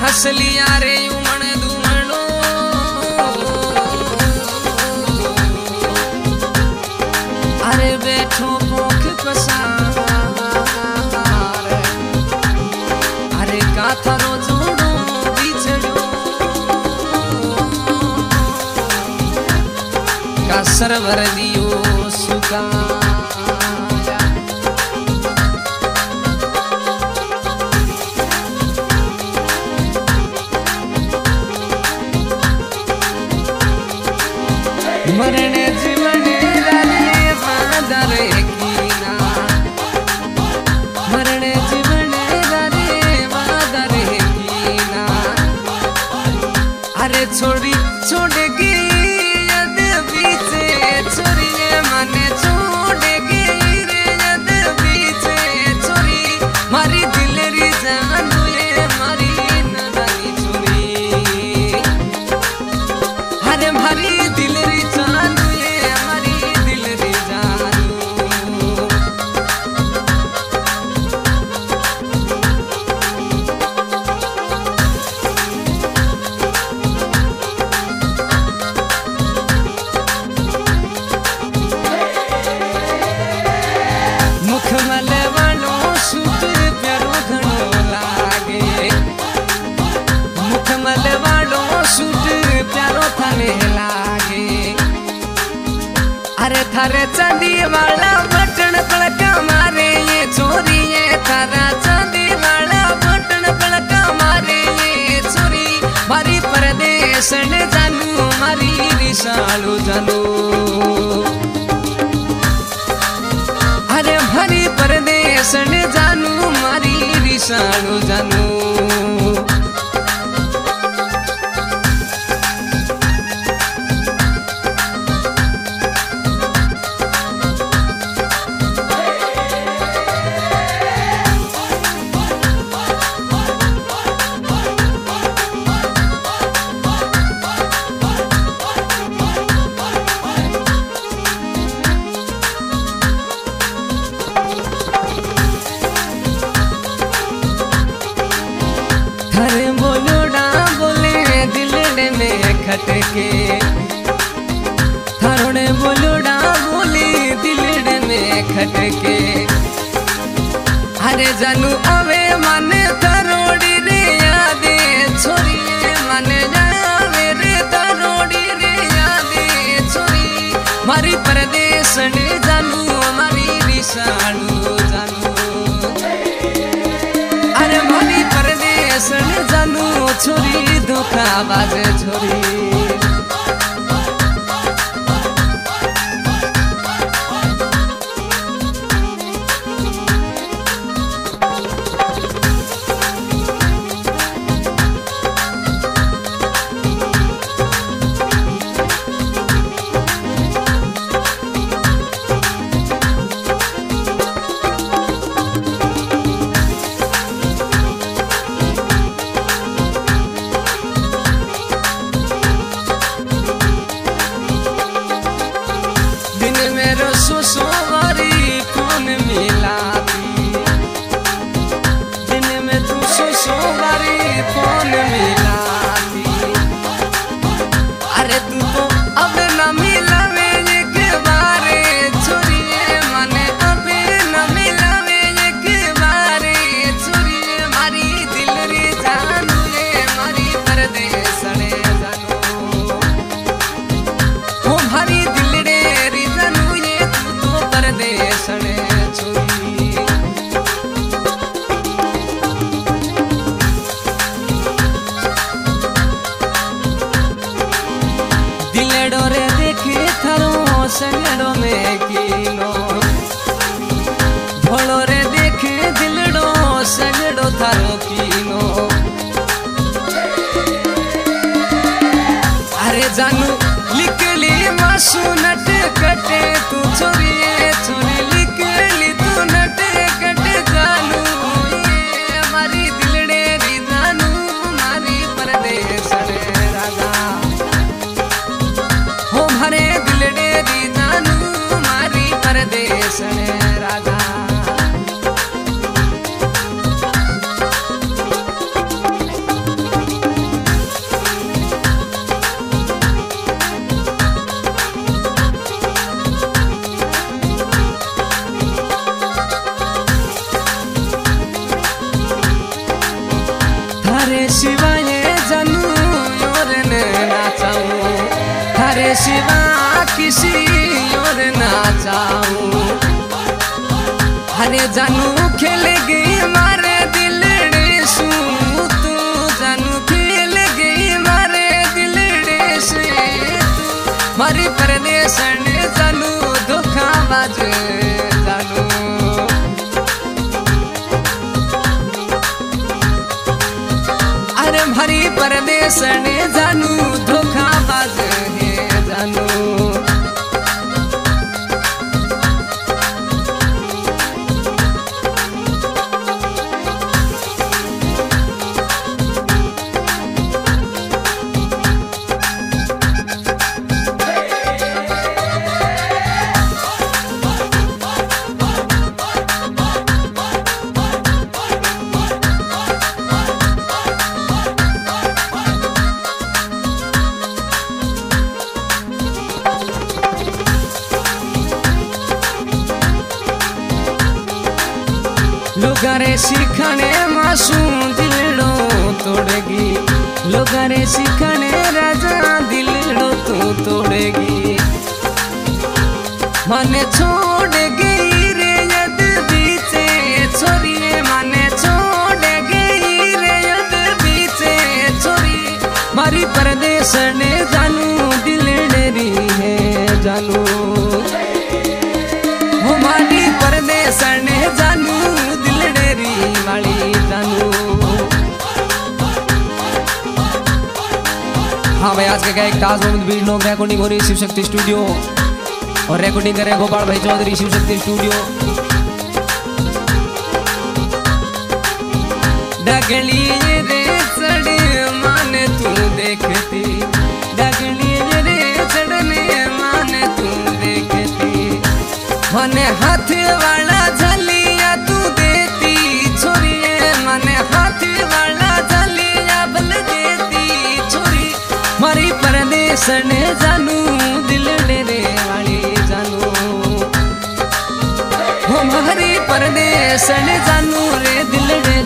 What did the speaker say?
हसलिया रे उमण दुमणो अरे बैठो पोख पसार अरे काथरो जोड़ो बिछड़ो का सरवर दियो सुका मरने जीवने राले वादर कीना मरने जीवने राले वादर कीना अरे छोड़ी छोड़ेगी यद बीचे छोरी माने छोड़ेगी रे यद बीचे छोरी मारी दिलरी जानू ये मारी नदानी छोरी अरे मारी दिलरी अरे थारे चांदी वाला बटन पड़का मारे ये छोरी ये थारा चांदी वाला बटन पड़का मारे ये छोरी मारी परदेश ने जानू मारी रिसालू जानू अरे भरी परदेश ने जानू मारी रिसालू जानू खटके थारोने बोलोड़ा बोली दिलड़े में खटके अरे जानू अवे माने थारोड़ी रे यादे छोरी माने जावे रे थारोड़ी रे यादे छोरी मारी परदेश ने जानू मारी रिसालू जानू अरे मारी परदेश ने जानू छोरी धोखा बाजे छोरी सोवारी कौन मिलाती दिन में तू सोवारी कौन मिलाती अरे तू तो अब न मिलावे एक बारे छोरी माने अब न मिलावे एक बारे छोरी मारी दिल रे जानू ये मारी परदेश ने जानू ओ भारी दिल रे जानू परदेशने छोरी दिलड़ो रे देखे थारो संगड़ो में कीनो भोलो रे देखे दिलड़ो संगड़ो थारो कीनो अरे जानू लिखली मासू नट कटे तू छोरी छोरी लिखली तू नट कटे जानू ये हमारी दिलड़े री जानू मारी परदेश राजा हो भरे दिलड़े री जानू मारी परदेश राजा किसी और ना चाहूं। अरे जानू खेल गई मारे दिलड़े सू, तू जानू खेल गई मारे दिलड़े से तू। मारी परदेसन जानू धोखाबाज जानू। अरे भारी परदेसन जानू धोखाबाज है जानू। लोगारे सिखाने मासूम दिलड़ो तोड़ेगी, लोगारे सिखाने राजा दिलड़ो तू तोड़ेगी। माने छोड़ेगी रे यद बीचे छोरी, माने छोड़ेगी रे यद बीचे छोरी। मारी परदेसन जानू दिलड़ेरी है जानू। हमारी परदेसन जानू वाली जानू। हाँ भाई, आज के गायक ताज मोहम्मद बीड़ लोग रिकॉर्डिंग हो रही शिव शक्ति स्टूडियो और रिकॉर्डिंग कर रहे हैं गोपाल भाई चौधरी शिव शक्ति स्टूडियो। डगली रे सड़े माने तू देखती, डगली रे सड़ने माने तू देखती। मने हाथ वाला झलिया तू देती छोरी, मने हाथ वाला झलिया बल देती छोरी। मारी परदेसन जानू दिलड़े रे वाली जानू। हमारी परदेसन जानू रे दिलड़े